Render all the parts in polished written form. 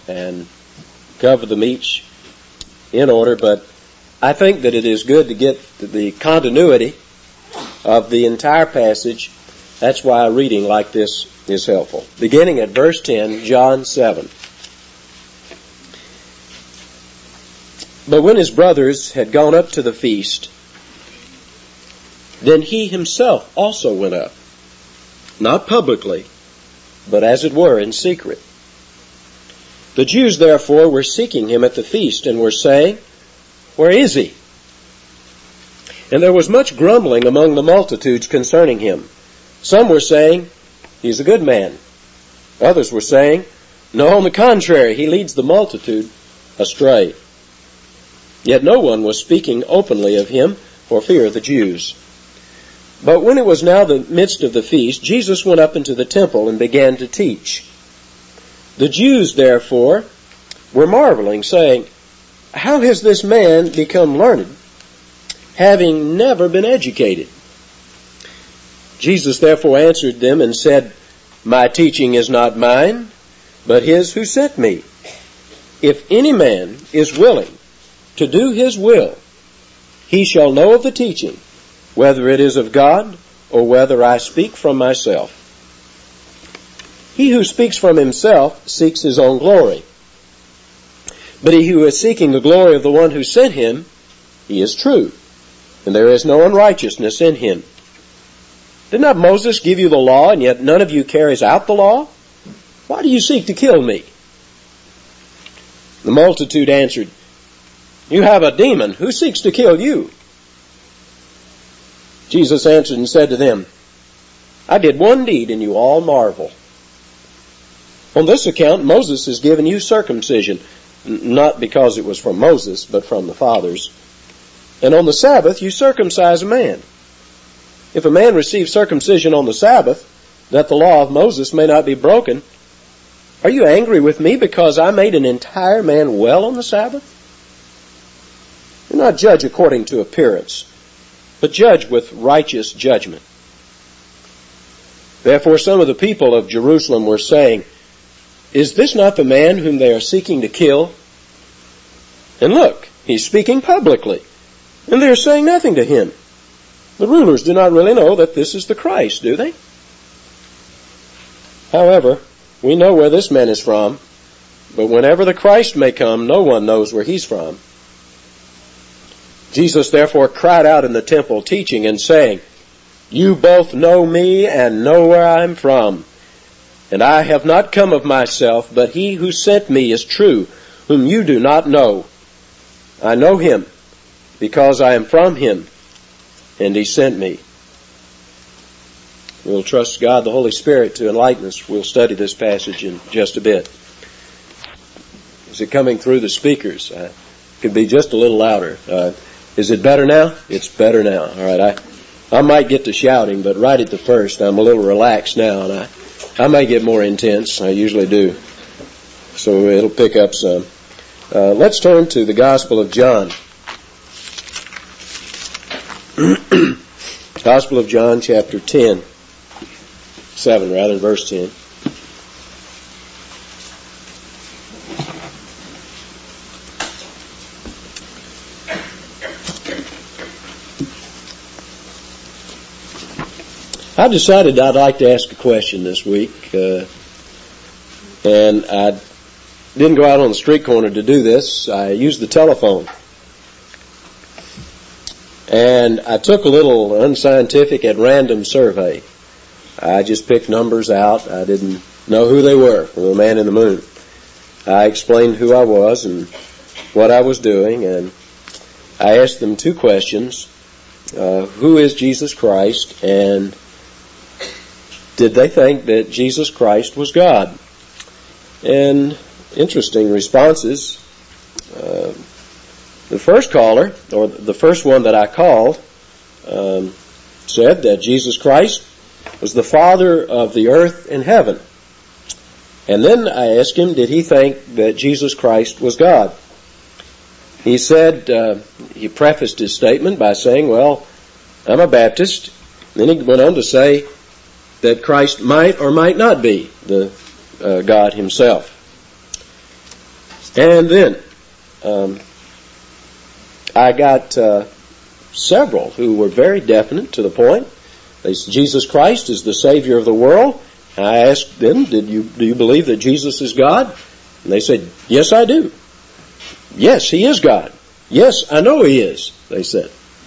and cover them each in order, but I think that it is good to get the continuity of the entire passage. That's why reading like this is helpful. Beginning at verse 10, John 7. But when his brothers had gone up to the feast, then he himself also went up, not publicly, but as it were in secret. The Jews therefore were seeking him at the feast, and were saying, Where is he? And there was much grumbling among the multitudes concerning him. Some were saying, He's a good man. Others were saying, No, on the contrary, he leads the multitude astray. Yet no one was speaking openly of him for fear of the Jews. But when it was now the midst of the feast, Jesus went up into the temple and began to teach. The Jews, therefore, were marveling, saying, How has this man become learned, having never been educated? Jesus therefore answered them and said, My teaching is not mine, but his who sent me. If any man is willing to do his will, he shall know of the teaching, whether it is of God or whether I speak from myself. He who speaks from himself seeks his own glory. But he who is seeking the glory of the one who sent him, he is true, and there is no unrighteousness in him. Did not Moses give you the law, and yet none of you carries out the law? Why do you seek to kill me? The multitude answered, You have a demon. Who seeks to kill you? Jesus answered and said to them, I did one deed, and you all marvel. On this account, Moses has given you circumcision, not because it was from Moses, but from the fathers. And on the Sabbath you circumcise a man. If a man receives circumcision on the Sabbath, that the law of Moses may not be broken, are you angry with me because I made an entire man well on the Sabbath? Do not judge according to appearance, but judge with righteous judgment. Therefore some of the people of Jerusalem were saying, Is this not the man whom they are seeking to kill? And look, he's speaking publicly, and they are saying nothing to him. The rulers do not really know that this is the Christ, do they? However, we know where this man is from, but whenever the Christ may come, no one knows where he's from. Jesus therefore cried out in the temple, teaching and saying, You both know me and know where I am from. And I have not come of myself, but he who sent me is true, whom you do not know. I know him, because I am from him, and he sent me. We'll trust God, the Holy Spirit, to enlighten us. We'll study this passage in just a bit. Is it coming through the speakers? Could be just a little louder. Is it better now? It's better now. All right. I might get to shouting, but right at the first, I'm a little relaxed now, and I may get more intense. I usually do. So it'll pick up some. Let's turn to the Gospel of John. Gospel of John, chapter 10. 7, rather, verse 10. I decided I'd like to ask a question this week, and I didn't go out on the street corner to do this. I used the telephone. And I took a little unscientific at random survey. I just picked numbers out. I didn't know who they were from the man in the moon. I explained who I was and what I was doing, and I asked them two questions. Who is Jesus Christ, and did they think that Jesus Christ was God? And interesting responses. The first caller, or the first one that I called, said that Jesus Christ was the Father of the earth and heaven. And then I asked him, did he think that Jesus Christ was God? He said, he prefaced his statement by saying, well, I'm a Baptist. Then he went on to say that Christ might or might not be the God himself. And then I got several who were very definite to the point. They said, Jesus Christ is the Savior of the world. And I asked them, do you believe that Jesus is God? And they said, yes, I do. Yes, He is God. Yes, I know He is, they said.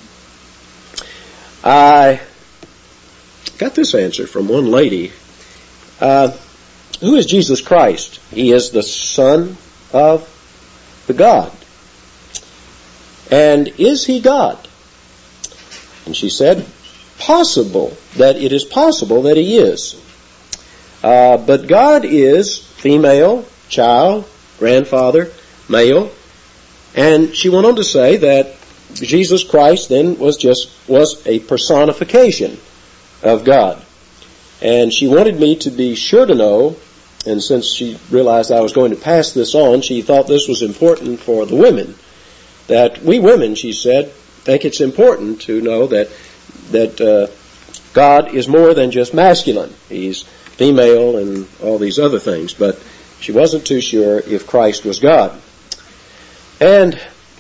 I got this answer from one lady. Who is Jesus Christ? He is the Son of the God. And is He God? And she said, it is possible that He is. But God is female, child, grandfather, male. And she went on to say that Jesus Christ then was a personification of God. And she wanted me to be sure to know, and since she realized I was going to pass this on, she thought this was important for the women. That we women, she said, think it's important to know that God is more than just masculine. He's female and all these other things. But she wasn't too sure if Christ was God. And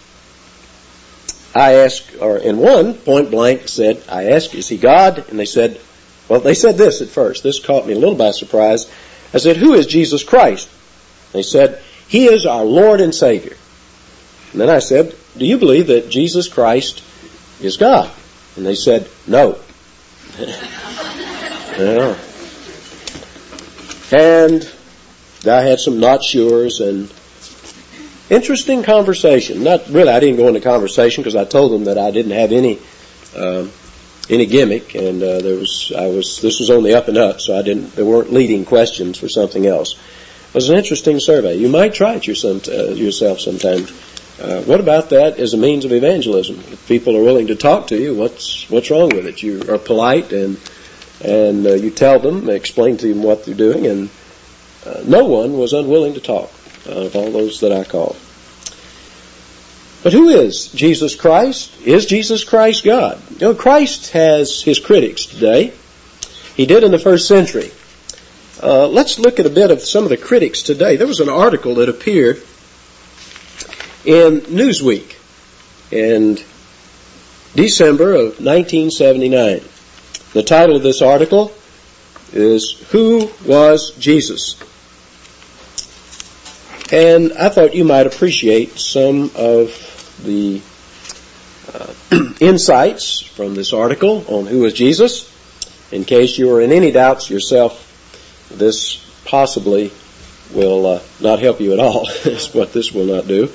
I asked, or in one, point blank said, I asked, is He God? And they said this at first. This caught me a little by surprise. I said, who is Jesus Christ? They said, He is our Lord and Savior. And then I said, do you believe that Jesus Christ is God? And they said, no. Yeah. And I had some not sures and interesting conversation. Not really, I didn't go into conversation because I told them that I didn't have any gimmick, and this was on the up and up, so there weren't leading questions for something else. It was an interesting survey. You might try it yourself sometime. What about that as a means of evangelism? If people are willing to talk to you, what's wrong with it? You are polite and you tell them, explain to them what they're doing, and no one was unwilling to talk of all those that I called. But who is Jesus Christ? Is Jesus Christ God? You know, Christ has His critics today. He did in the first century. Let's look at a bit of some of the critics today. There was an article that appeared in Newsweek in December of 1979. The title of this article is Who Was Jesus? And I thought you might appreciate some of the insights from this article on who is Jesus. In case you are in any doubts yourself, this possibly will not help you at all. That's what this will not do.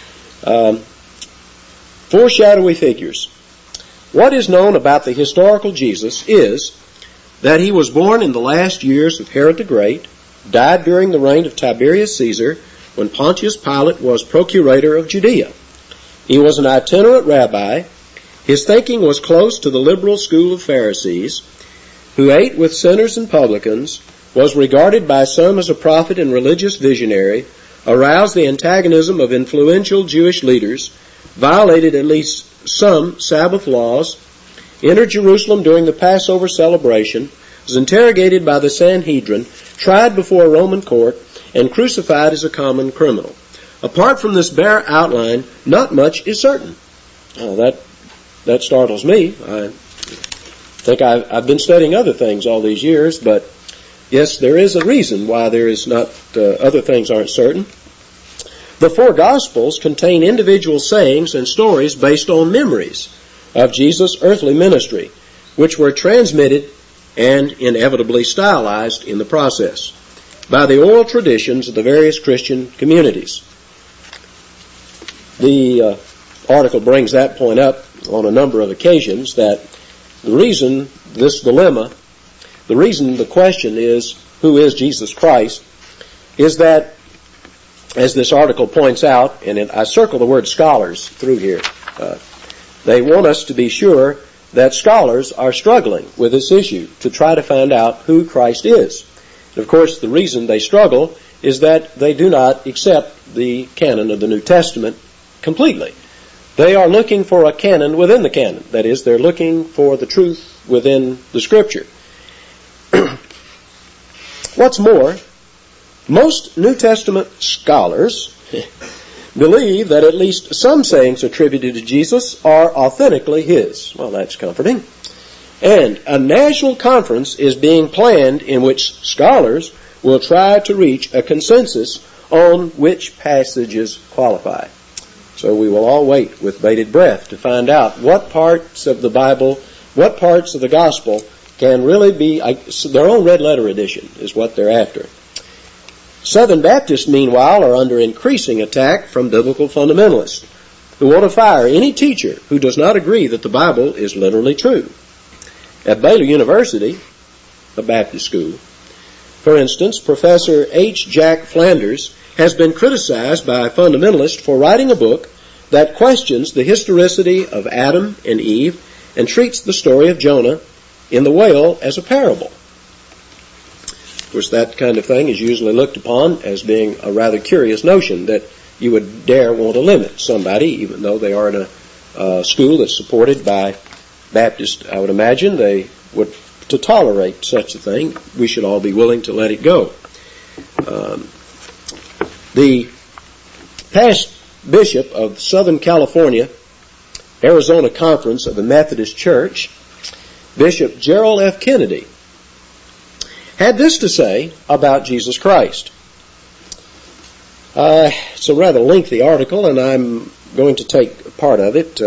Four shadowy figures. What is known about the historical Jesus is that He was born in the last years of Herod the Great, died during the reign of Tiberius Caesar, when Pontius Pilate was procurator of Judea. He was an itinerant rabbi. His thinking was close to the liberal school of Pharisees, who ate with sinners and publicans, was regarded by some as a prophet and religious visionary, aroused the antagonism of influential Jewish leaders, violated at least some Sabbath laws, entered Jerusalem during the Passover celebration, was interrogated by the Sanhedrin, tried before a Roman court, and crucified as a common criminal. Apart from this bare outline, not much is certain. That startles me. I think I've been studying other things all these years, but yes, there is a reason why there is not other things aren't certain. The four Gospels contain individual sayings and stories based on memories of Jesus' earthly ministry, which were transmitted and inevitably stylized in the process by the oral traditions of the various Christian communities. The article brings that point up on a number of occasions, that the reason this dilemma, the reason the question is, who is Jesus Christ, is that, as this article points out, and I circle the word scholars through here, they want us to be sure that scholars are struggling with this issue to try to find out who Christ is. And of course, the reason they struggle is that they do not accept the canon of the New Testament completely. They are looking for a canon within the canon. That is, they're looking for the truth within the Scripture. What's more, most New Testament scholars believe that at least some sayings attributed to Jesus are authentically his. Well, that's comforting. And a national conference is being planned in which scholars will try to reach a consensus on which passages qualify. So we will all wait with bated breath to find out what parts of the Bible, what parts of the gospel can really be, their own red letter edition is what they're after. Southern Baptists, meanwhile, are under increasing attack from biblical fundamentalists who want to fire any teacher who does not agree that the Bible is literally true. At Baylor University, a Baptist school, for instance, Professor H. Jack Flanders has been criticized by fundamentalists for writing a book that questions the historicity of Adam and Eve and treats the story of Jonah in the whale as a parable. Of course, that kind of thing is usually looked upon as being a rather curious notion that you would dare want to limit somebody, even though they are in a school that's supported by Baptists. I would imagine they would, to tolerate such a thing, we should all be willing to let it go. The past bishop of Southern California, Arizona Conference of the Methodist Church, Bishop Gerald F. Kennedy, had this to say about Jesus Christ. It's a rather lengthy article, and I'm going to take part of it.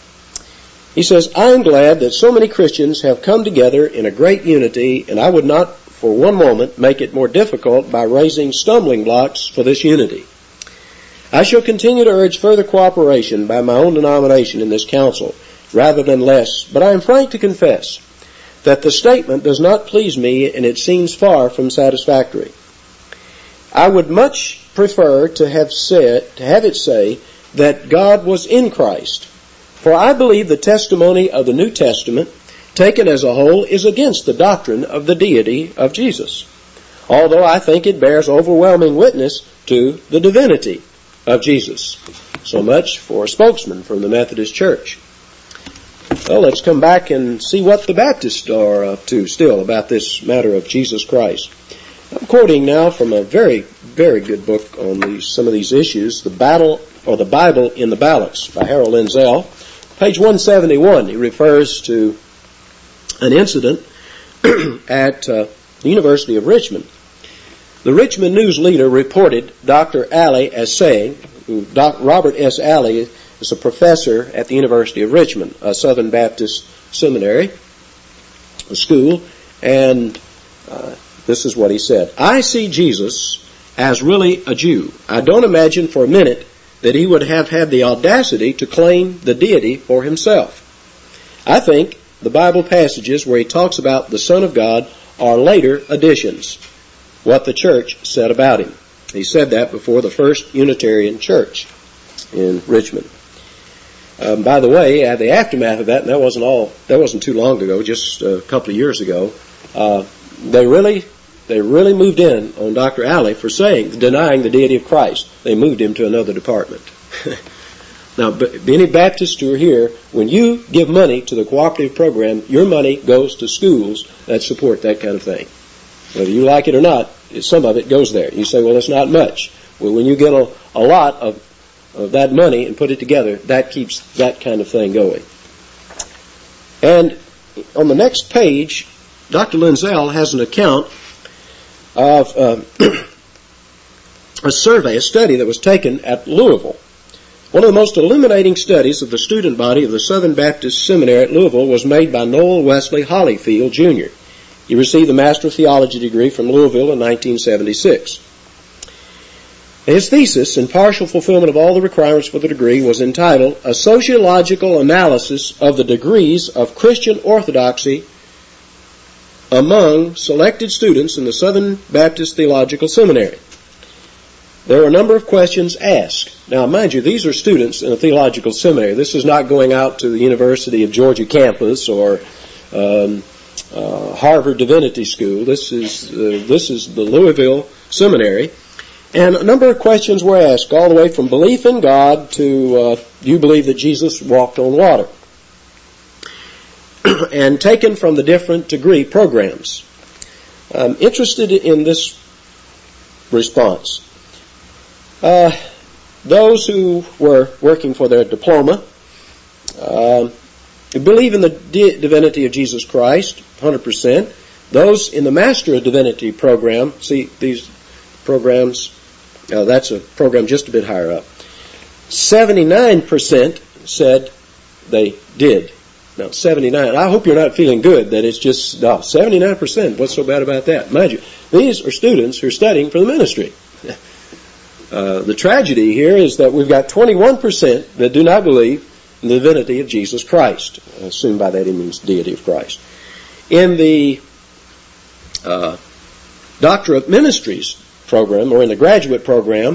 He says, I am glad that so many Christians have come together in a great unity, and I would not for one moment make it more difficult by raising stumbling blocks for this unity. I shall continue to urge further cooperation by my own denomination in this council, rather than less, but I am frank to confess that the statement does not please me and it seems far from satisfactory. I would much prefer to have it say that God was in Christ, for I believe the testimony of the New Testament, taken as a whole, is against the doctrine of the deity of Jesus, although I think it bears overwhelming witness to the divinity of Jesus. So much for a spokesman from the Methodist Church. Well, let's come back and see what the Baptists are up to still about this matter of Jesus Christ. I'm quoting now from a very, very good book on some of these issues, The Bible in the Balance by Harold Lindsell. Page 171, he refers to an incident at the University of Richmond. The Richmond News Leader reported Dr. Alley as saying, Robert S. Alley is a professor at the University of Richmond, a Southern Baptist seminary, a school, and this is what he said. I see Jesus as really a Jew. I don't imagine for a minute that he would have had the audacity to claim the deity for himself. I think the Bible passages where he talks about the Son of God are later additions, what the church said about him. He said that before the First Unitarian Church in Richmond. By the way, the aftermath of that, and that wasn't too long ago, just a couple of years ago, they really moved in on Dr. Alley for denying the deity of Christ. They moved him to another department. Now, any Baptists who are here, when you give money to the cooperative program, your money goes to schools that support that kind of thing. Whether you like it or not, some of it goes there. You say, well, it's not much. Well, when you get a lot of that money and put it together, that keeps that kind of thing going. And on the next page, Dr. Lindsell has an account of a study that was taken at Louisville. One of the most illuminating studies of the student body of the Southern Baptist Seminary at Louisville was made by Noel Wesley Hollyfield, Jr. He received a Master of Theology degree from Louisville in 1976. His thesis, in partial fulfillment of all the requirements for the degree, was entitled A Sociological Analysis of the Degrees of Christian Orthodoxy Among Selected Students in the Southern Baptist Theological Seminary. There were a number of questions asked. Now, mind you, these are students in a theological seminary. This is not going out to the University of Georgia campus or Harvard Divinity School. This is the Louisville Seminary. And a number of questions were asked, all the way from belief in God to do you believe that Jesus walked on water? And taken from the different degree programs. I'm interested in this response. those who were working for their diploma believe in the divinity of Jesus Christ, 100%. Those in the Master of Divinity program, see these programs, that's a program just a bit higher up. 79% said they did. Now, 79, I hope you're not feeling good that it's just, 79%, what's so bad about that? Mind you, these are students who are studying for the ministry. The tragedy here is that we've got 21% that do not believe in the divinity of Jesus Christ. I assume by that he means deity of Christ. In the Doctor of Ministries program, or in the graduate program,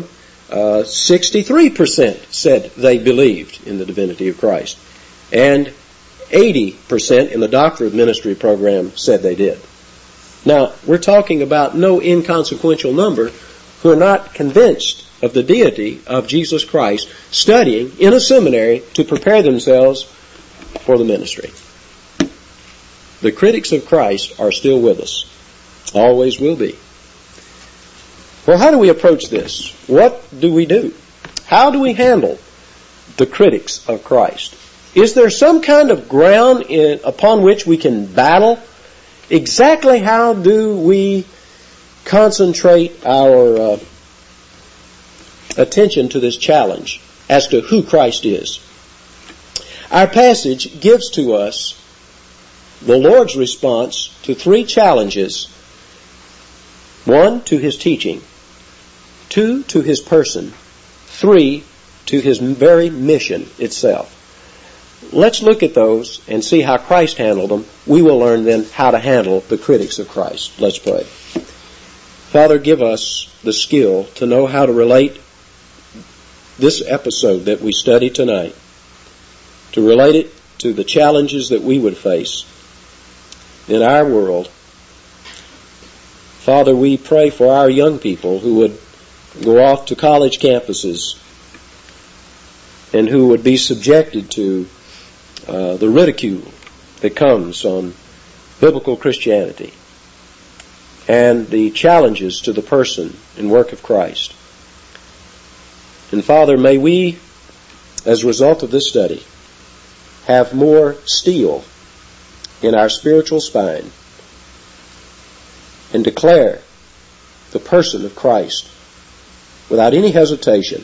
63% said they believed in the divinity of Christ. And 80% in the Doctor of Ministry program said they did. Now, we're talking about no inconsequential number who are not convinced of the deity of Jesus Christ, studying in a seminary to prepare themselves for the ministry. The critics of Christ are still with us. Always will be. Well, how do we approach this? What do we do? How do we handle the critics of Christ? Is there some kind of ground upon which we can battle? Exactly how do we concentrate our attention to this challenge as to who Christ is? Our passage gives to us the Lord's response to three challenges. 1, to his teaching. 2, to his person. 3, to his very mission itself. Let's look at those and see how Christ handled them. We will learn then how to handle the critics of Christ. Let's pray. Father, give us the skill to know how to relate this episode that we study tonight, to relate it to the challenges that we would face in our world. Father, we pray for our young people who would go off to college campuses and who would be subjected to the ridicule that comes on biblical Christianity and the challenges to the person and work of Christ. And Father, may we, as a result of this study, have more steel in our spiritual spine and declare the person of Christ without any hesitation.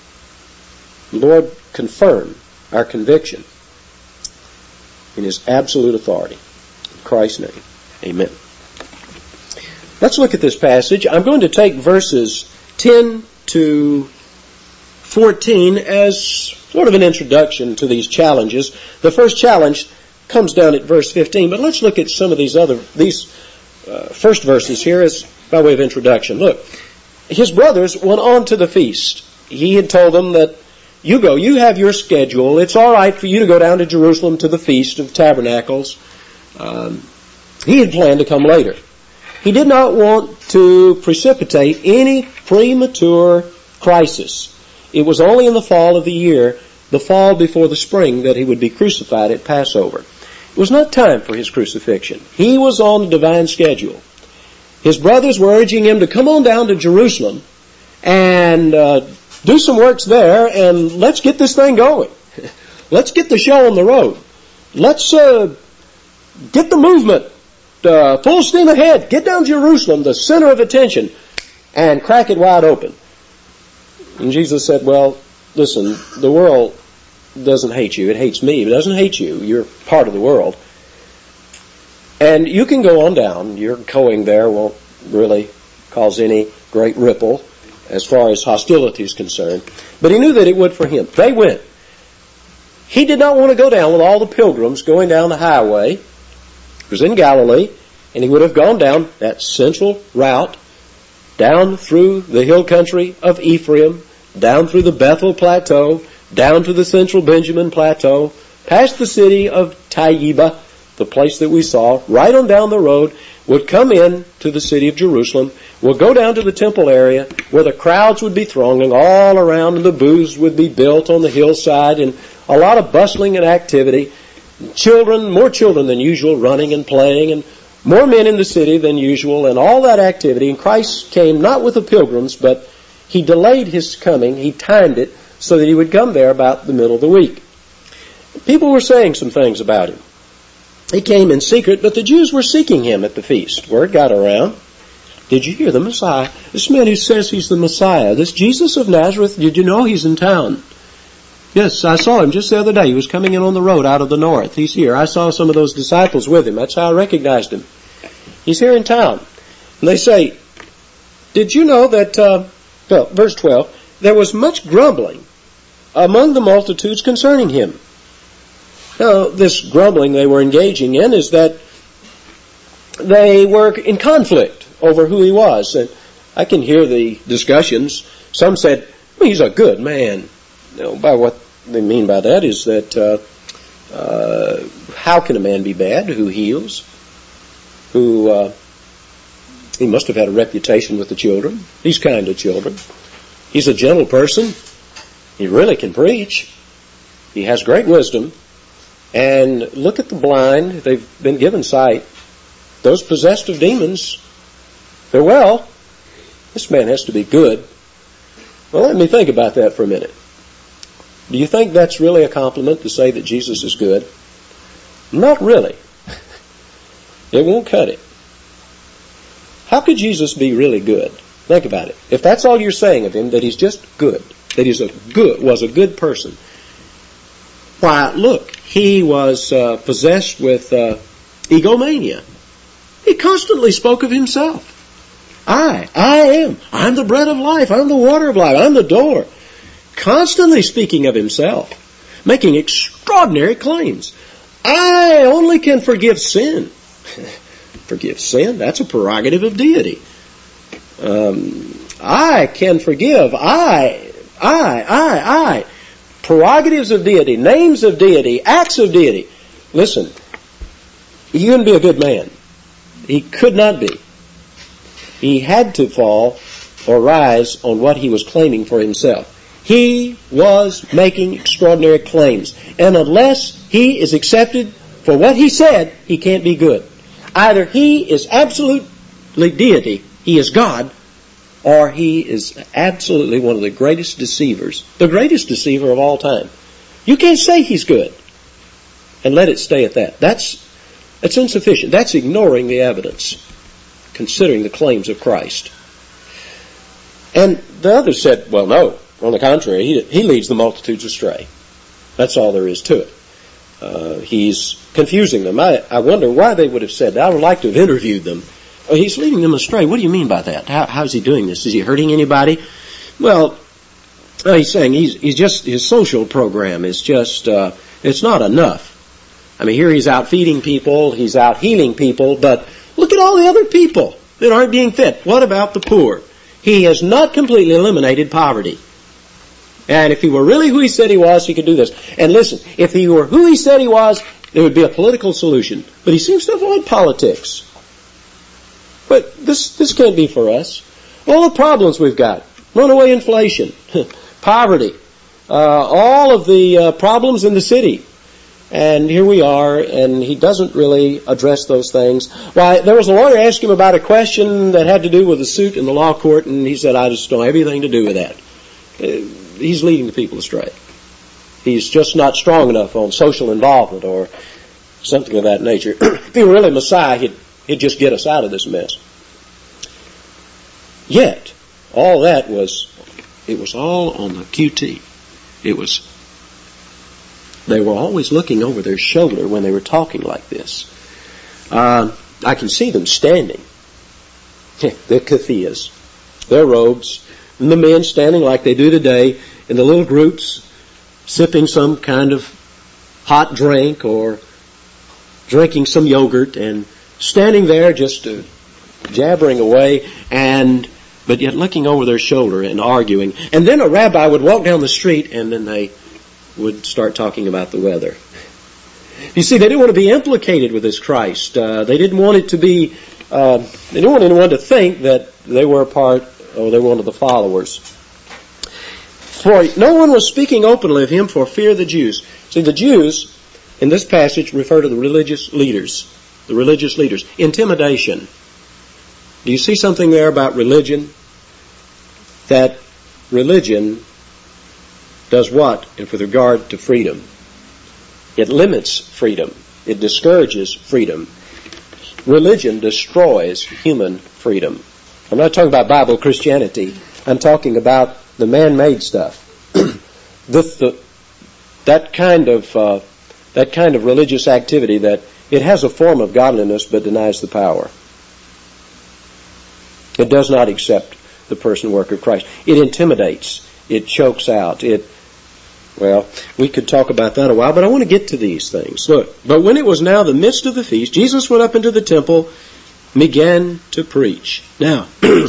Lord, confirm our conviction in his absolute authority. In Christ's name, amen. Let's look at this passage. I'm going to take verses 10 to 14 as sort of an introduction to these challenges. The first challenge comes down at verse 15, but let's look at some of these first verses here as by way of introduction. Look, his brothers went on to the feast. He had told them that you go, you have your schedule. It's all right for you to go down to Jerusalem to the Feast of Tabernacles. He had planned to come later. He did not want to precipitate any premature crisis. It was only in the fall of the year, the fall before the spring, that he would be crucified at Passover. It was not time for his crucifixion. He was on the divine schedule. His brothers were urging him to come on down to Jerusalem and do some works there, and let's get this thing going. Let's get the show on the road. Let's get the movement full steam ahead. Get down to Jerusalem, the center of attention, and crack it wide open. And Jesus said, well, listen, the world doesn't hate you. It hates me. It doesn't hate you. You're part of the world. And you can go on down. Your going there won't really cause any great ripple as far as hostility is concerned. But he knew that it would for him. They went. He did not want to go down with all the pilgrims going down the highway. It was in Galilee, and he would have gone down that central route, down through the hill country of Ephraim, down through the Bethel Plateau, down to the central Benjamin Plateau, past the city of Taiba, the place that we saw, right on down the road, would come in to the city of Jerusalem, would go down to the temple area where the crowds would be thronging all around and the booths would be built on the hillside and a lot of bustling and activity. Children, more children than usual, running and playing, and more men in the city than usual, and all that activity. And Christ came not with the pilgrims, but he delayed his coming. He timed it so that he would come there about the middle of the week. People were saying some things about him. He came in secret, but the Jews were seeking him at the feast. Word got around. Did you hear the Messiah? This man who says he's the Messiah, this Jesus of Nazareth, did you know he's in town? Yes, I saw him just the other day. He was coming in on the road out of the north. He's here. I saw some of those disciples with him. That's how I recognized him. He's here in town. And they say, did you know that, verse 12, there was much grumbling among the multitudes concerning him. Now, this grumbling they were engaging in is that they were in conflict over who he was. And I can hear the discussions. Some said, well, he's a good man. By what they mean by that is that how can a man be bad who heals? Who he must have had a reputation with the children. He's kind to children. He's a gentle person. He really can preach. He has great wisdom. And look at the blind. They've been given sight. Those possessed of demons, they're well. This man has to be good. Well, let me think about that for a minute. Do you think that's really a compliment to say that Jesus is good? Not really. It won't cut it. How could Jesus be really good? Think about it. If that's all you're saying of him, that he's just good, that he's was a good person. Why, look, he was possessed with egomania. He constantly spoke of himself. I'm the bread of life. I'm the water of life. I'm the door. Constantly speaking of himself, making extraordinary claims. I only can forgive sin. Forgive sin? That's a prerogative of deity. I can forgive. I. Prerogatives of deity, names of deity, acts of deity. Listen, he couldn't be a good man. He could not be. He had to fall or rise on what he was claiming for himself. He was making extraordinary claims. And unless he is accepted for what he said, he can't be good. Either he is absolutely deity, he is God, or he is absolutely one of the greatest deceivers, the greatest deceiver of all time. You can't say he's good and let it stay at that. That's insufficient. That's ignoring the evidence, considering the claims of Christ. And the others said, well, no. On the contrary, he leads the multitudes astray. That's all there is to it. He's confusing them. I wonder why they would have said that. I would like to have interviewed them. Oh, he's leading them astray. What do you mean by that? How's he doing this? Is he hurting anybody? Well, he's saying he's just, his social program is just, it's not enough. I mean, here he's out feeding people, he's out healing people, but look at all the other people that aren't being fed. What about the poor? He has not completely eliminated poverty. And if he were really who he said he was, he could do this. And listen, if he were who he said he was, there would be a political solution. But he seems to avoid politics. But this can't be for us. All the problems we've got, runaway inflation, poverty, all of the problems in the city. And here we are, and he doesn't really address those things. Why, there was a lawyer asked him about a question that had to do with a suit in the law court, and he said, I just don't have anything to do with that. He's leading the people astray. He's just not strong enough on social involvement or something of that nature. If he were really Messiah, he'd just get us out of this mess. Yet, all that it was all on the QT. They were always looking over their shoulder when they were talking like this. I can see them standing. The keffiyehs, their robes, and the men standing like they do today in the little groups, sipping some kind of hot drink or drinking some yogurt and standing there just jabbering away but yet looking over their shoulder and arguing. And then a rabbi would walk down the street and then they would start talking about the weather. You see, they didn't want to be implicated with this Christ. They didn't want it to be, they didn't want anyone to think that they were a part, or they were one of the followers. For no one was speaking openly of him for fear of the Jews. See, the Jews, in this passage, refer to the religious leaders. The religious leaders. Intimidation. Do you see something there about religion? That religion does what with regard to freedom? It limits freedom. It discourages freedom. Religion destroys human freedom. I'm not talking about Bible Christianity. I'm talking about the man-made stuff. That kind of religious activity that it has a form of godliness but denies the power. It does not accept the person and work of Christ. It intimidates. It chokes out. We could talk about that a while, but I want to get to these things. Look, but when it was now the midst of the feast, Jesus went up into the temple, began to preach. Now,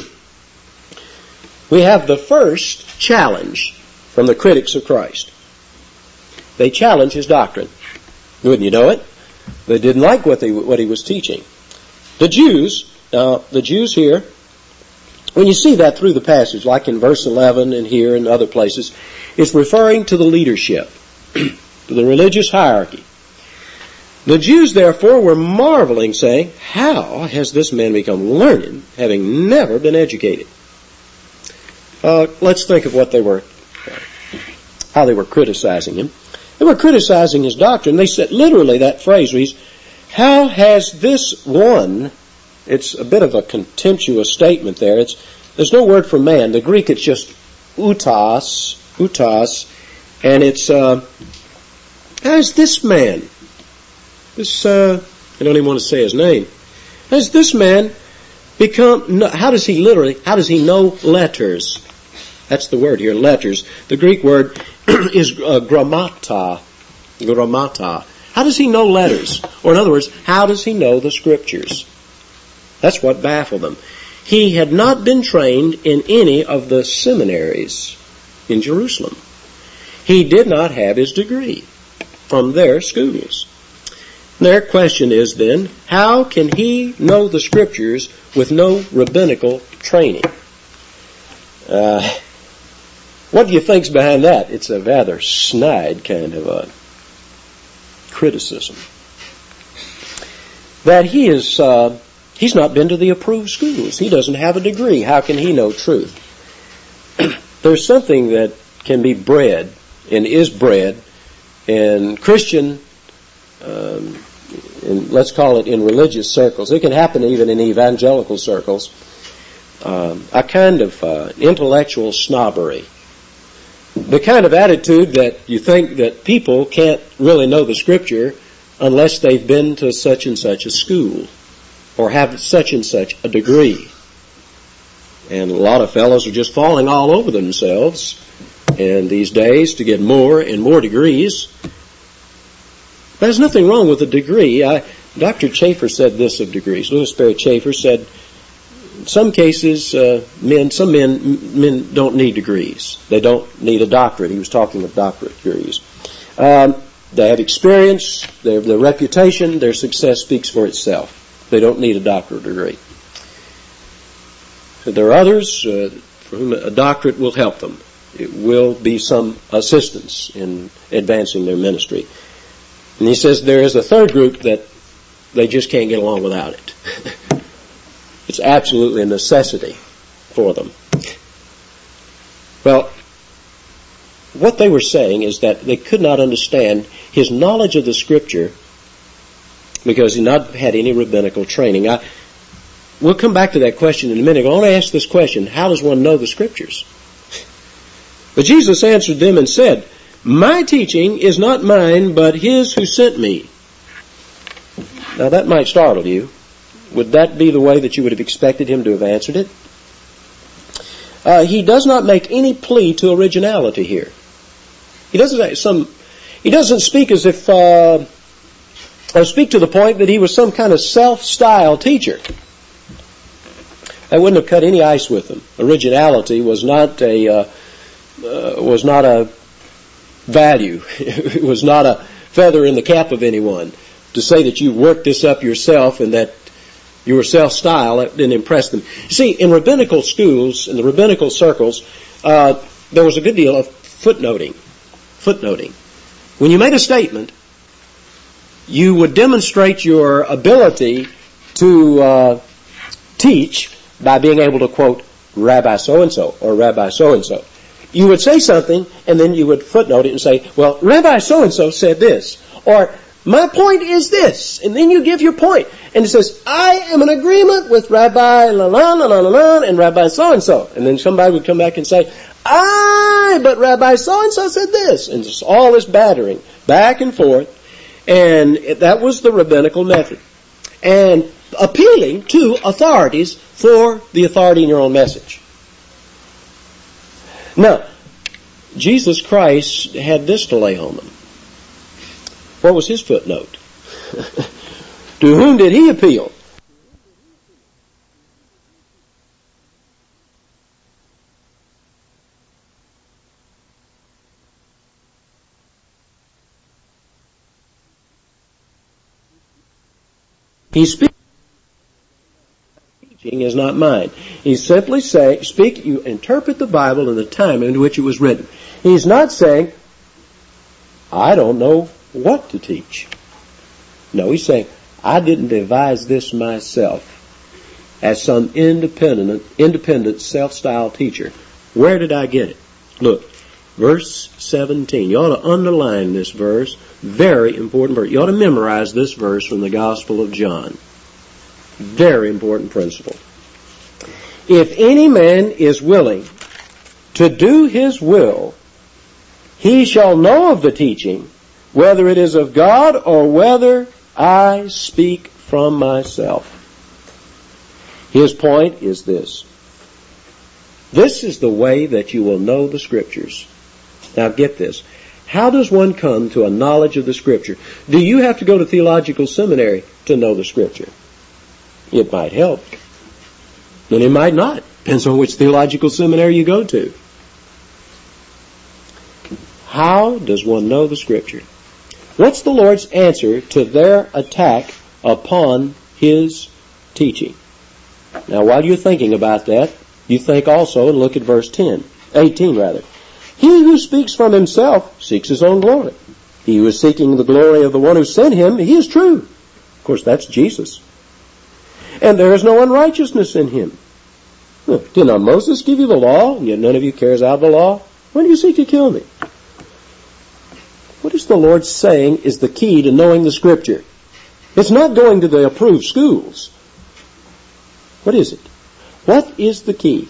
we have the first challenge from the critics of Christ. They challenge his doctrine. Wouldn't you know it? They didn't like what he was teaching. The Jews here, when you see that through the passage, like in verse 11 and here and other places, it's referring to the leadership, to the religious hierarchy. The Jews, therefore, were marveling, saying, "How has this man become learned, having never been educated?" Let's think of how they were criticizing him. They were criticizing his doctrine. They said, literally, that phrase reads, "How has this one?" It's a bit of a contemptuous statement there. There's no word for man. The Greek, it's just utos, and it's, how has this man, I don't even want to say his name, has this man become, how does he know letters? That's the word here, letters. The Greek word is grammata. How does he know letters? Or in other words, how does he know the Scriptures? That's what baffled them. He had not been trained in any of the seminaries in Jerusalem. He did not have his degree from their schools. Their question is then, how can he know the Scriptures with no rabbinical training? What do you think's behind that? It's a rather snide kind of a criticism. That he's not been to the approved schools. He doesn't have a degree. How can he know truth? There's something that can be bred and is bred in Christian, let's call it in religious circles. It can happen even in evangelical circles. A kind of intellectual snobbery. The kind of attitude that you think that people can't really know the Scripture unless they've been to such and such a school or have such and such a degree. And a lot of fellows are just falling all over themselves in these days to get more and more degrees. There's nothing wrong with a degree. Dr. Chafer said this of degrees. Louis Sperry Chafer said, in some cases, some men don't need degrees. They don't need a doctorate. He was talking of doctorate degrees. They have experience, their reputation, their success speaks for itself. They don't need a doctorate degree. There are others for whom a doctorate will help them. It will be some assistance in advancing their ministry. And he says there is a third group that they just can't get along without it. It's absolutely a necessity for them. Well, what they were saying is that they could not understand his knowledge of the Scripture because he not had any rabbinical training. We'll come back to that question in a minute. I want to ask this question: how does one know the Scriptures? But Jesus answered them and said, "My teaching is not mine, but his who sent me." Now that might startle you. Would that be the way that you would have expected him to have answered it? He does not make any plea to originality here. He doesn't speak as if, or speak to the point that he was some kind of self-styled teacher. That wouldn't have cut any ice with him. Originality was not a value. It was not a feather in the cap of anyone. To say that you worked this up yourself and that you were self-styled, that didn't impress them. See, in rabbinical schools, in the rabbinical circles, there was a good deal of footnoting. When you made a statement, you would demonstrate your ability to teach by being able to quote Rabbi so-and-so or Rabbi so-and-so. you would say something, and then you would footnote it and say, well, Rabbi so-and-so said this. Or, my point is this. And then you give your point. And it says, I am in agreement with Rabbi la-la-la-la-la and Rabbi so-and-so. And then somebody would come back and say, but Rabbi so-and-so said this. And just all this battering, back and forth. And that was the rabbinical method. And appealing to authorities for the authority in your own message. Now, Jesus Christ had this to lay on them. What was his footnote? To whom did he appeal? He speaks. Teaching is not mine. He's simply saying, you interpret the Bible in the time into which it was written. He's not saying, I don't know what to teach. No, he's saying, I didn't devise this myself as some independent self-styled teacher. Where did I get it? Look, verse 17. You ought to underline this verse. Very important verse. You ought to memorize this verse from the Gospel of John. Very important principle. If any man is willing to do his will, he shall know of the teaching, whether it is of God or whether I speak from myself. His point is this. This is the way that you will know the Scriptures. Now get this. How does one come to a knowledge of the Scripture? Do you have to go to theological seminary to know the Scripture? It might help. And it might not. Depends on which theological seminary you go to. How does one know the Scripture? What's the Lord's answer to their attack upon His teaching? Now, while you're thinking about that, you think also and look at verse 18 rather. He who speaks from himself seeks his own glory. He who is seeking the glory of the one who sent him, he is true. Of course, that's Jesus. And there is no unrighteousness in him. Did not Moses give you the law, and yet none of you carries out the law? When do you seek to kill me? What is the Lord saying is the key to knowing the Scripture? It's not going to the approved schools. What is it? What is the key?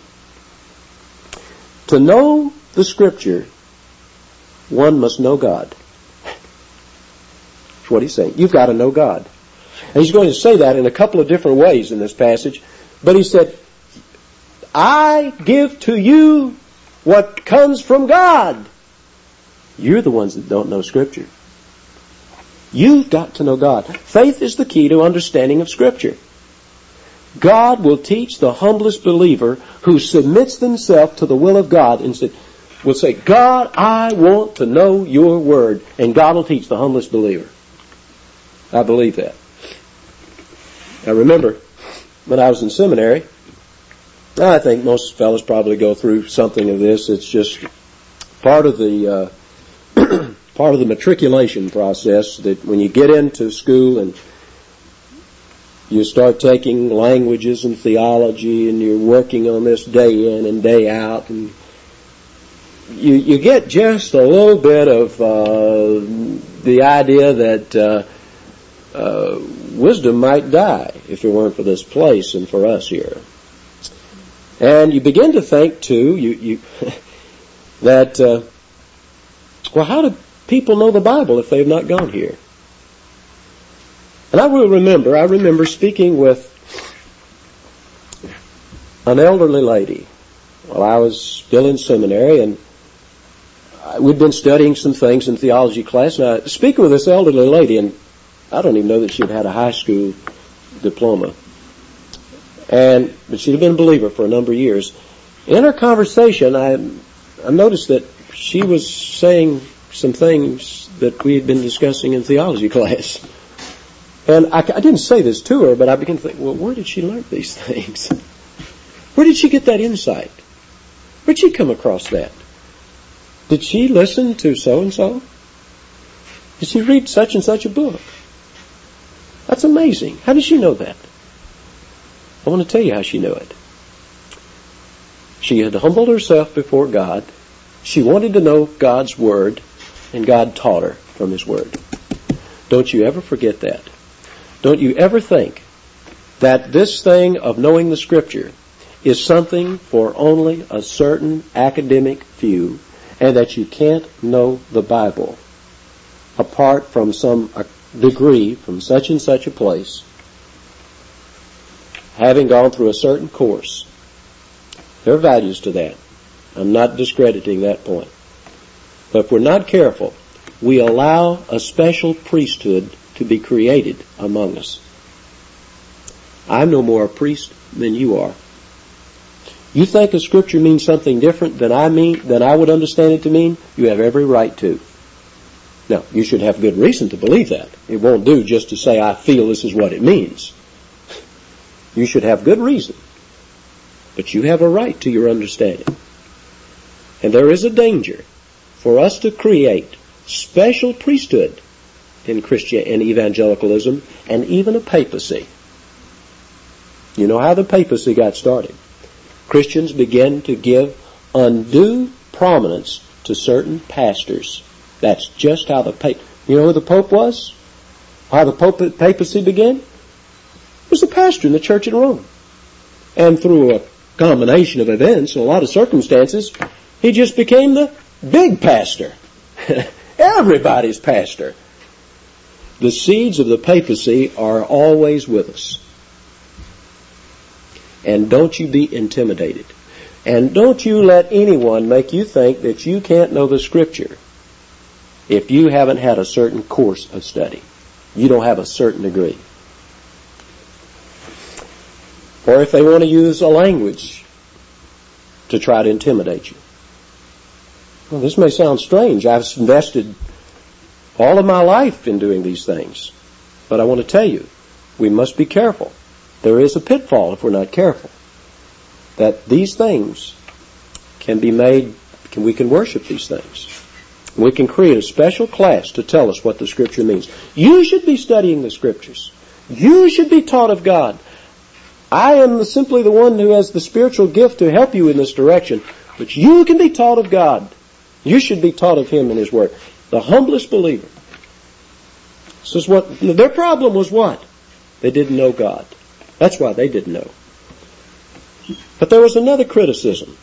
To know the Scripture, one must know God. That's what he's saying. You've got to know God. And he's going to say that in a couple of different ways in this passage. But he said, I give to you what comes from God. You're the ones that don't know Scripture. You've got to know God. Faith is the key to understanding of Scripture. God will teach the humblest believer who submits themselves to the will of God and will say, God, I want to know your word. And God will teach the humblest believer. I believe that. I remember when I was in seminary, I think most fellows probably go through something of this. It's just part of the matriculation process, that when you get into school and you start taking languages and theology and you're working on this day in and day out, and you get just a little bit of the idea that wisdom might die if it weren't for this place and for us here. And you begin to think, too, that, how do people know the Bible if they've not gone here? And I remember speaking with an elderly lady while I was still in seminary, and we'd been studying some things in theology class, and I was speaking with this elderly lady, and I don't even know that she'd had a high school diploma. But she'd have been a believer for a number of years. In our conversation, I noticed that she was saying some things that we had been discussing in theology class. And I didn't say this to her, but I began to think, well, where did she learn these things? Where did she get that insight? Where did she come across that? Did she listen to so-and-so? Did she read such and such a book? That's amazing. How did she know that? I want to tell you how she knew it. She had humbled herself before God She wanted to know God's Word, and God taught her from His Word. Don't you ever forget that. Don't you ever think that this thing of knowing the Scripture is something for only a certain academic few, and that you can't know the Bible apart from some degree from such and such a place, having gone through a certain course. There are values to that. I'm not discrediting that point. But if we're not careful, we allow a special priesthood to be created among us. I'm no more a priest than you are. You think a Scripture means something different than I would understand it to mean? You have every right to. Now, you should have good reason to believe that. It won't do just to say, I feel this is what it means. You should have good reason. But you have a right to your understanding. And there is a danger for us to create special priesthood in in evangelicalism and even a papacy. You know how the papacy got started. Christians began to give undue prominence to certain pastors. That's just how you know who the Pope was? How the papacy began? It was the pastor in the church in Rome. And through a combination of events and a lot of circumstances, he just became the big pastor. Everybody's pastor. The seeds of the papacy are always with us. And don't you be intimidated. And don't you let anyone make you think that you can't know the Scripture if you haven't had a certain course of study. You don't have a certain degree. Or if they want to use a language to try to intimidate you. Well, this may sound strange. I've invested all of my life in doing these things. But I want to tell you, we must be careful. There is a pitfall if we're not careful. That these things can be made, we can worship these things. We can create a special class to tell us what the Scripture means. You should be studying the Scriptures. You should be taught of God. I am simply the one who has the spiritual gift to help you in this direction. But you can be taught of God. You should be taught of Him and His Word. The humblest believer. This is what their problem was. What? They didn't know God. That's why they didn't know. But there was another criticism.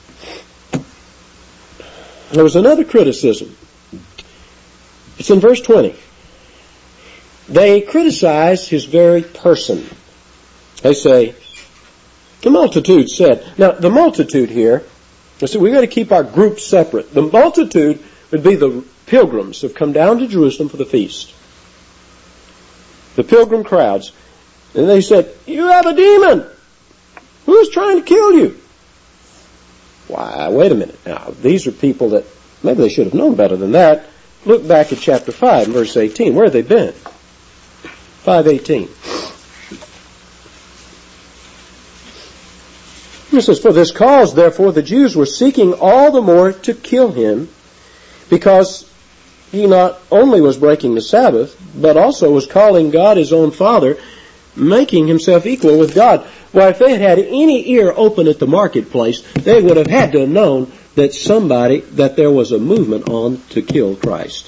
It's in verse 20. They criticize His very person. They say, the multitude said. Now, the multitude here, so we've got to keep our groups separate. The multitude would be the pilgrims who have come down to Jerusalem for the feast. The pilgrim crowds. And they said, you have a demon. Who's trying to kill you? Why, wait a minute. Now, these are people that maybe they should have known better than that. Look back at chapter 5, verse 18. Where have they been? 5:18. It says, for this cause, therefore, the Jews were seeking all the more to kill him, because he not only was breaking the Sabbath, but also was calling God his own Father, making himself equal with God. Well, if they had had any ear open at the marketplace, they would have had to have known that there was a movement on to kill Christ.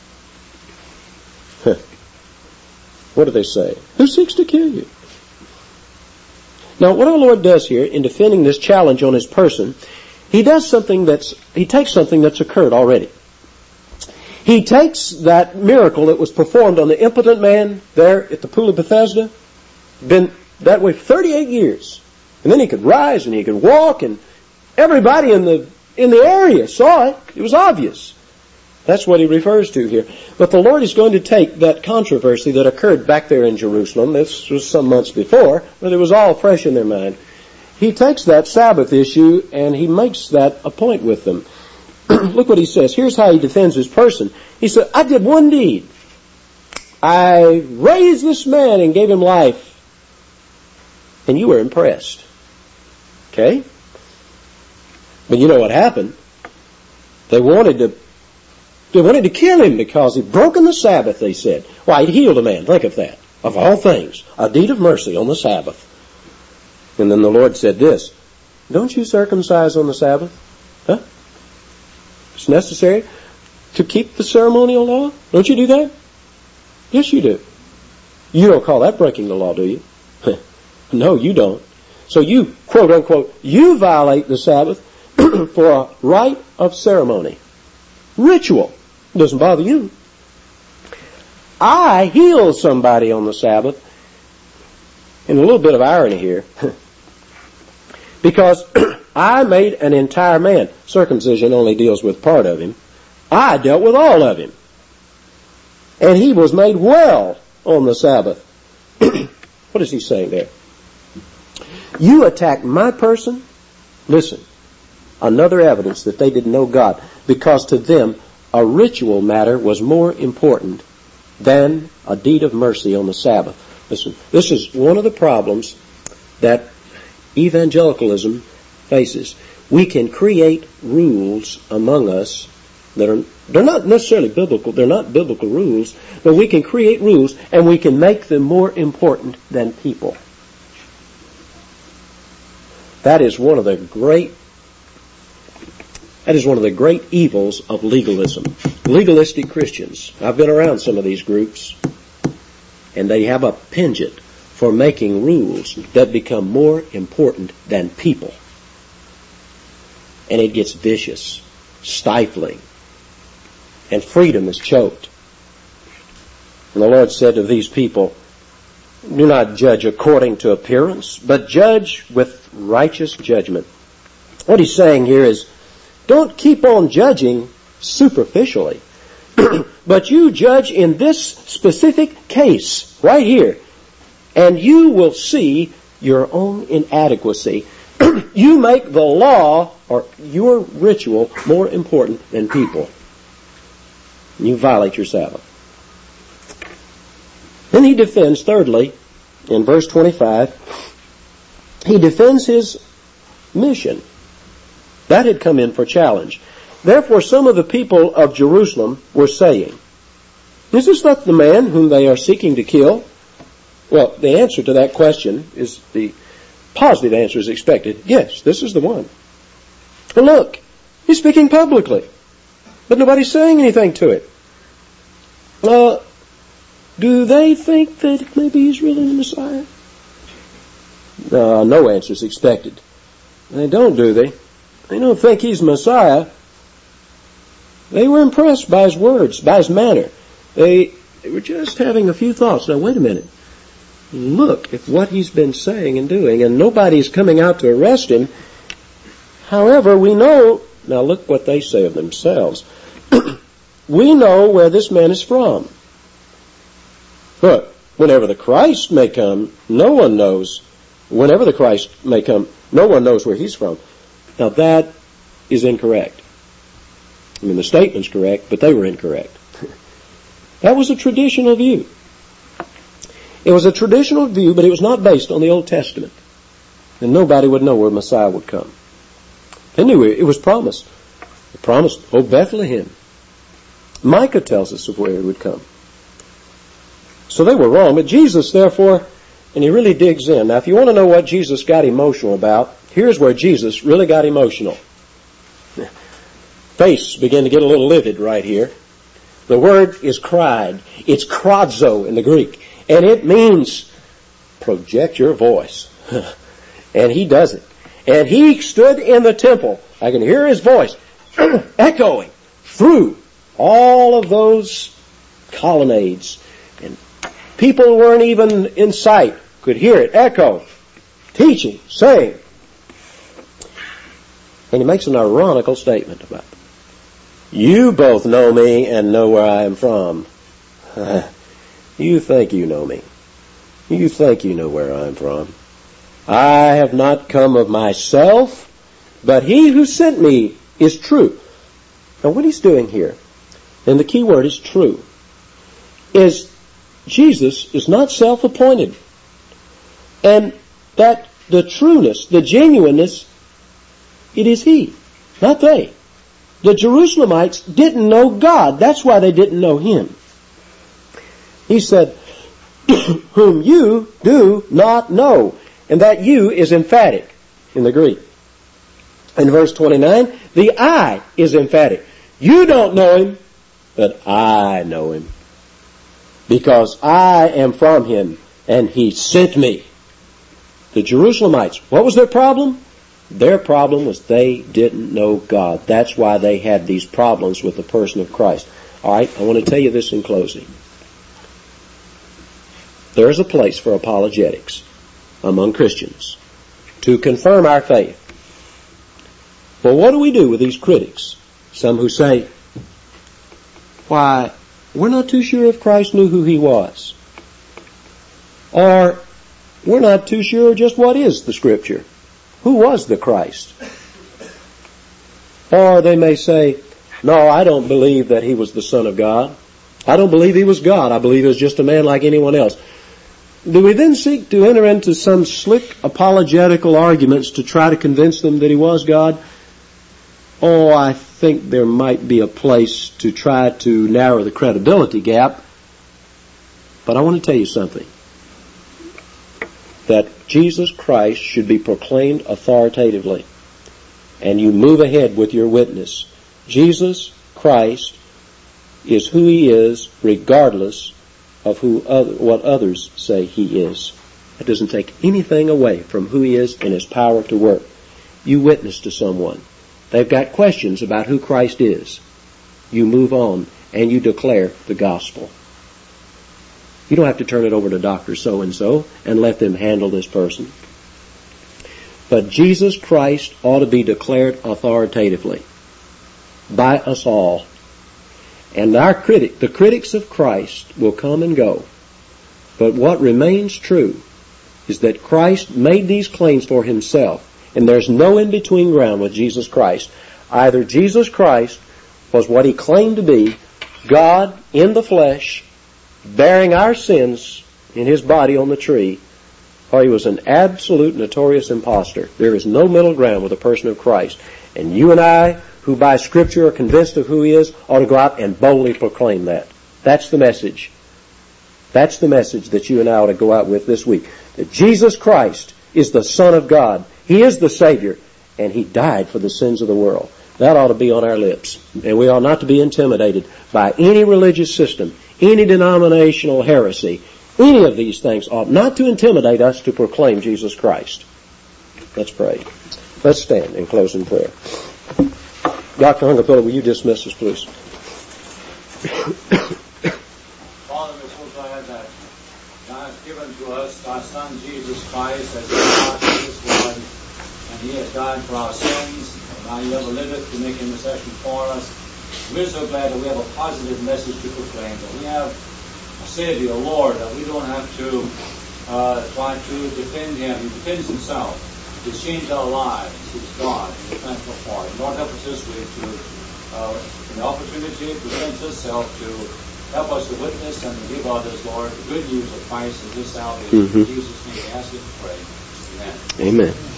What do they say? Who seeks to kill you? Now, what our Lord does here in defending this challenge on his person, he takes something that's occurred already. He takes that miracle that was performed on the impotent man there at the pool of Bethesda, been that way for 38 years. And then he could rise and he could walk, and everybody in the area saw it. It was obvious. That's what he refers to here. But the Lord is going to take that controversy that occurred back there in Jerusalem. This was some months before, but it was all fresh in their mind. He takes that Sabbath issue and he makes that a point with them. Look what he says. Here's how he defends his person. He said, I did one deed. I raised this man and gave him life. And you were impressed. Okay? But you know what happened? They wanted to kill him because he'd broken the Sabbath, they said. Why, he'd healed a man. Think of that. Of all things, a deed of mercy on the Sabbath. And then the Lord said this, don't you circumcise on the Sabbath? Huh? It's necessary to keep the ceremonial law. Don't you do that? Yes, you do. You don't call that breaking the law, do you? No, you don't. So you, quote unquote, you violate the Sabbath for a rite of ceremony. Ritual. It doesn't bother you. I heal somebody on the Sabbath. And a little bit of irony here. Because I made an entire man. Circumcision only deals with part of him. I dealt with all of him. And he was made well on the Sabbath. What is he saying there? You attack my person? Listen, another evidence that they didn't know God, because to them a ritual matter was more important than a deed of mercy on the Sabbath. Listen, this is one of the problems that evangelicalism faces. We can create rules among us that they're not necessarily biblical, they're not biblical rules, but we can create rules and we can make them more important than people. That is one of the great evils of legalism. Legalistic Christians. I've been around some of these groups, and they have a penchant for making rules that become more important than people. And it gets vicious, stifling, and freedom is choked. And the Lord said to these people, do not judge according to appearance, but judge with righteous judgment. What he's saying here is, don't keep on judging superficially, but you judge in this specific case, right here, and you will see your own inadequacy. You make the law or your ritual more important than people. You violate your Sabbath. Then he defends, thirdly, in verse 25, he defends his mission. That had come in for challenge. Therefore, some of the people of Jerusalem were saying, is this not the man whom they are seeking to kill? Well, the answer to that question is the positive answer is expected. Yes, this is the one. But look, he's speaking publicly, but nobody's saying anything to it. Do they think that maybe he's really the Messiah? No answer is expected. They don't, do they? They don't think he's Messiah. They were impressed by his words, by his manner. They were just having a few thoughts. Now, wait a minute. Look at what he's been saying and doing, and nobody's coming out to arrest him. However, we know, now look what they say of themselves. We know where this man is from. But whenever the Christ may come, no one knows. Whenever the Christ may come, no one knows where he's from. Now that is incorrect. I mean, the statement's correct, but they were incorrect. That was a traditional view. It was a traditional view, but it was not based on the Old Testament. And nobody would know where Messiah would come. They knew it was promised. It promised, oh, Bethlehem. Micah tells us of where he would come. So they were wrong. But Jesus, therefore, and he really digs in. Now, if you want to know what Jesus got emotional about, here's where Jesus really got emotional. Face began to get a little livid right here. The word is cried. It's kradzo in the Greek. And it means project your voice. And he does it. And he stood in the temple. I can hear his voice echoing through all of those colonnades. And people weren't even in sight, could hear it echo, teaching, saying. And he makes an ironical statement about it. You both know me and know where I am from. You think you know me. You think you know where I am from. I have not come of myself, but he who sent me is true. Now what he's doing here, and the key word is true, is Jesus is not self-appointed. And that the trueness, the genuineness, it is he, not they. The Jerusalemites didn't know God. That's why they didn't know him. He said, whom you do not know. And that you is emphatic in the Greek. In verse 29, the I is emphatic. You don't know him, but I know him. Because I am from him, and he sent me. The Jerusalemites, what was their problem? Their problem was they didn't know God. That's why they had these problems with the person of Christ. All right, I want to tell you this in closing. There is a place for apologetics among Christians to confirm our faith. Well, what do we do with these critics? Some who say, why, we're not too sure if Christ knew who he was. Or, we're not too sure just what is the Scripture. Who was the Christ? Or they may say, no, I don't believe that he was the Son of God. I don't believe he was God. I believe he was just a man like anyone else. Do we then seek to enter into some slick apologetical arguments to try to convince them that he was God? Oh, I think there might be a place to try to narrow the credibility gap. But I want to tell you something. That Jesus Christ should be proclaimed authoritatively. And you move ahead with your witness. Jesus Christ is who he is, regardless of what others say he is. It doesn't take anything away from who he is and his power to work. You witness to someone. They've got questions about who Christ is. You move on and you declare the gospel. You don't have to turn it over to Dr. So-and-so and let them handle this person. But Jesus Christ ought to be declared authoritatively by us all. And the critics of Christ will come and go. But what remains true is that Christ made these claims for himself. And there's no in-between ground with Jesus Christ. Either Jesus Christ was what he claimed to be, God in the flesh, bearing our sins in his body on the tree, or he was an absolute notorious imposter. There is no middle ground with the person of Christ. And you and I, who by Scripture are convinced of who he is, ought to go out and boldly proclaim that. That's the message. That's the message that you and I ought to go out with this week. That Jesus Christ is the Son of God. He is the Savior, and he died for the sins of the world. That ought to be on our lips. And we ought not to be intimidated by any religious system, any denominational heresy. Any of these things ought not to intimidate us to proclaim Jesus Christ. Let's pray. Let's stand and close in prayer. Dr. Hungerford, will you dismiss us, please? Father, we're so glad that God has given to us our Son Jesus Christ as our Jesus Lord, and he has died for our sins, and now he ever liveth to make intercession for us. We're so glad that we have a positive message to proclaim, that we have a Savior, a Lord, that we don't have to try to defend him. He defends himself. He's changed our lives. He's God. We're thankful for it. Lord, help us this week to, in the opportunity to present yourself to help us to witness and to give others, Lord, the good news of Christ and his salvation. In Jesus' name we ask it and pray. Amen. Amen.